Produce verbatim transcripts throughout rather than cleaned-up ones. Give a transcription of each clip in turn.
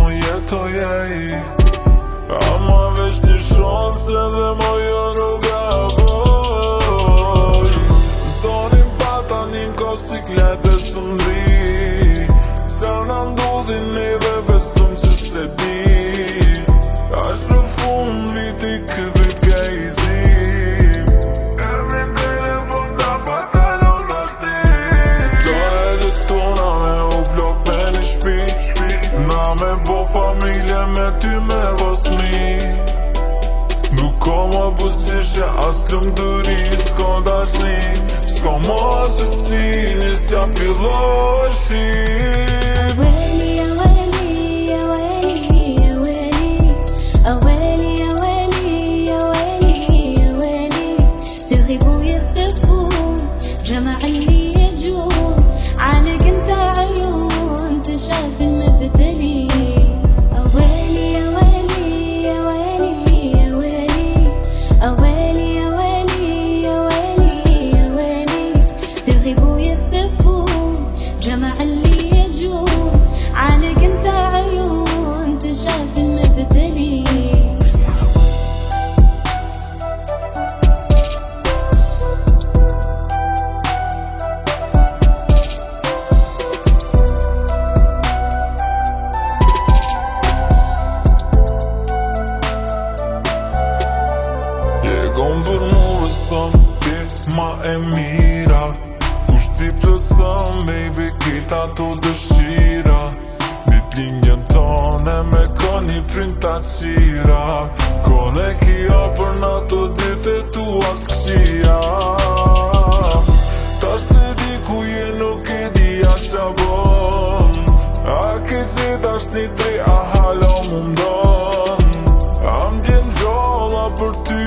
unë jetoja i Ama veç një shonse dhe mo jo rruga boj Zonin pata njim ko psiklete së mri Se në ndodhin neve besum që se di Ashtë në fund viti kë vit ka i zim Emrin telefon ta patalon të shtim Ka edhe tona me u blok me një shpi Na me bo familje me ty me vosmi Nuk ko ma busishe as të mduri S'ko dashni S'ko ma asësini s'ja filloshi جمع اللي يجون عانق انت عيون تشاف المبتلي اويلي يا ويلي يا ويلي يا ويلي اويلي يا ويلي يا ويلي يا ويلي تغيب ويختفون جمع اللي يجون عانق انت عيون تشاف المبتلي Gon për mu vësëm, ti ma e mira Kush ti plësëm, baby, kita të dëshira Dit linjën tone me këni frin të qira Kone ki ofër në të dite tu atë këshia Ta se di ku je nuk e di asha bon A kësi dash një tri, a halo mundon Am djen gjolla për ty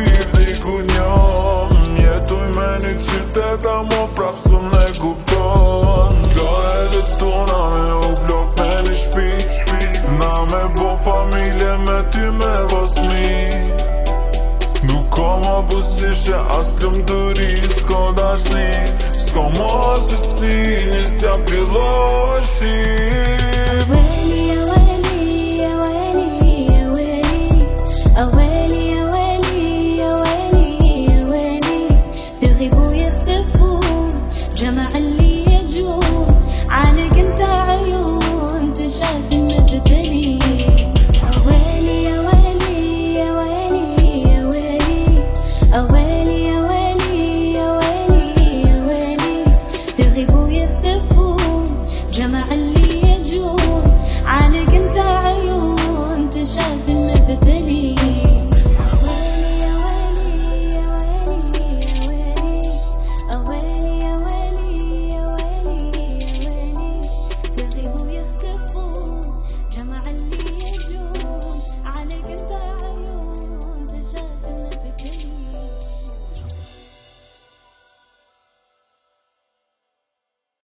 Qyteta mo prapë së ne kupton Ka edhe tona me u blok me një shpi Na me bo familje me ty me vosmi Nuk ko ma busishe as të mduri S'ko dashni S'ko ma asësini s'ja filloshi